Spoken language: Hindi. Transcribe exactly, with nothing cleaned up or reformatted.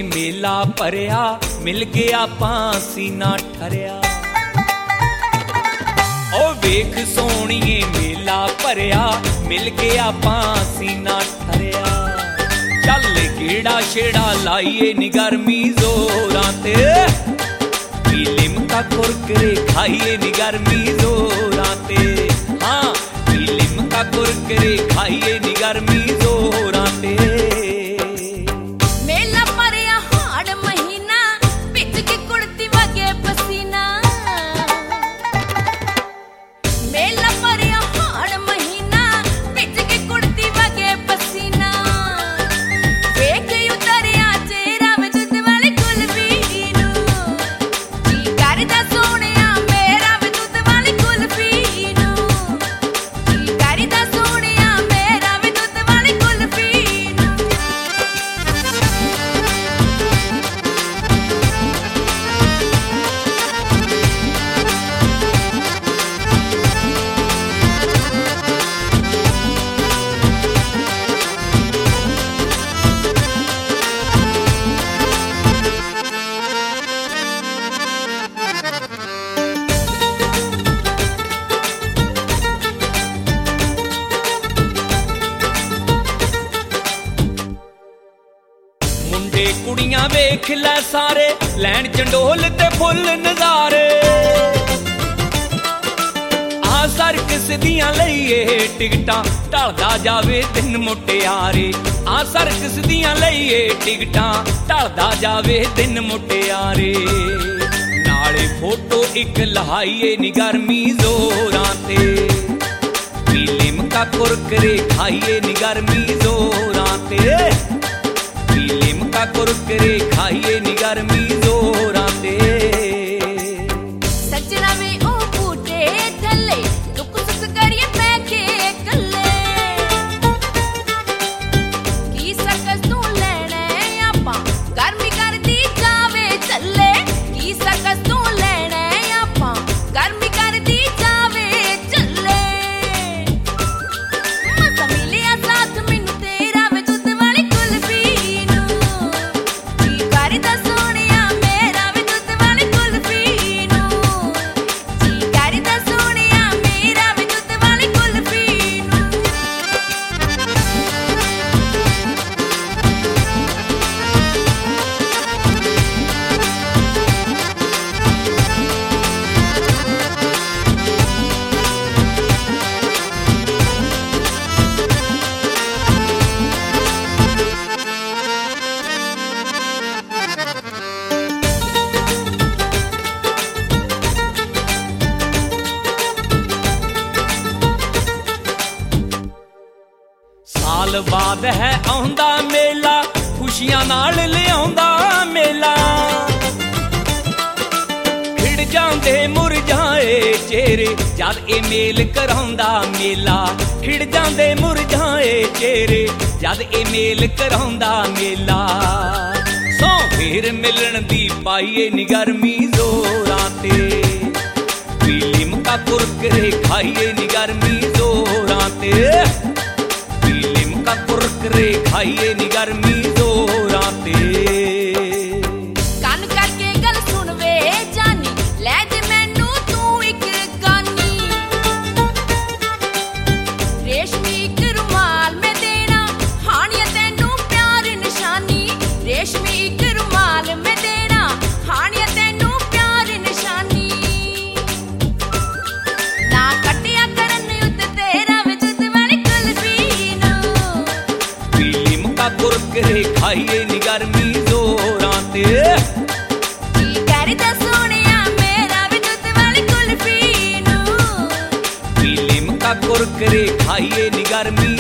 मेला भरिया मिल के आपां सीना ठरिया। ओ वेख सोहणीए मेला भरिया मिल के आपां सीना ठरिया। चल गेड़ा छेड़ा लाइए नी गर्मी जोरां ते, पी लिमका कुरकुरे खाइए नी गर्मी जोरां ते। हाँ पी लिमका कुरकुरे खाइए नी गर्मी जोरां ते। मेला भरिया हाड़ महीना पिच की कुड़ती वगे पसीना। मेला भरिया हाड़ महीना पिच की कुड़ती वगे पसीना। वेख उतरिया चेहरा विच दुध वाली कुल्फी नू, जी करदा सोहणिया मेरा वे दुध वाली कुल्फी नू, जी करदा सोहणिया मेरा वे दुध वाली कुल्फी नू। मुंडे कुड़ियां वेख लै सारे लैन चंडोल ते फुल नज़ारे। आ सर्कस दियां लईए टिकटां ढलदा जावे दिन मुटियारे। आ सर्कस दियां लईए टिकटां ढलदा जावे दिन मुटियारे। नाले फोटो इक लहाइए नी गर्मी जोरां ते, पी लिमका कुरकुरे खाइए नी गर्मी जोरां ते। पी लिमका कुरकुरे खाइए नी गर्मी जोरां ते। सजना वे ओ बूटे थल्ले दुख सुख करिए बैठे कल्ले। की सकस तू लैणे आपां गर्मी करदी जावे चले। की सकस तू लैणे आपां गर्मी करदी जावे चले। मजा मिलिया साथ मैनू तेरा वे दुध वाली कुल्फी नू, जी करदा सोहणिया मेरा वे दुध वाली कुल्फी नू, जी करदा सोहणिया मेरा वे दुध वाली कुल्फी नू। साल बाद है आउंदा मेला खुशियां नाल लिआउंदा मेला। खिड़ जांदे मुरझाए चेहरे जद ए मेल कराउंदा मेला। खिड़ जांदे मुरझाए चेहरे जद ए मेल कराउंदा मेला। सौ फेर मिलन दी पाइए नी गर्मी जोरां ते, पी लिमका कुरकुरे खाइए नी गर्मी जोरां ते। पी लिमका कुरकुरे खाइए नी गर्मी जोरां ते। ਕੰਨ ਕਰਕੇ ਗੱਲ ਸੁਣ ਵੇ ਜਾਨੀ ਲੈ ਦੇ ਮੈਨੂੰ ਤੂੰ ਇੱਕ ਗਾਨੀ। ਰੇਸ਼ਮੀ ਇੱਕ ਰੁਮਾਲ ਮੈਂ ਦੇਣਾ ਹਾਣੀਆਂ ਤੈਨੂੰ ਪਿਆਰ ਨਿਸ਼ਾਨੀ। ਰੇਸ਼ਮੀ ਇੱਕ ਰੁਮਾਲ ਮੈਂ ਦੇਣਾ ਹਾਣੀਆਂ ਤੈਨੂੰ ਪਿਆਰ ਨਿਸ਼ਾਨੀ। ਨਾ ਕੱਟਿਆ ਕਰਨ ਉੱਤੇ ਤੇਰਾ ਵੇ ਦੁੱਧ ਵਾਲੀ ਕੁਲਫੀ ਨੂੰ, पी लिमका कुरकुरे खाइए नी गर्मी जोरां ते। ਜੀ ਕਰਦਾ ਸੋਹਣਿਆ ਮੇਰਾ ਵੇ ਦੁੱਧ ਵਾਲੀ ਕੁਲਫੀ ਨੂੰ, पी लिमका कुरकुरे खाइए नी गर्मी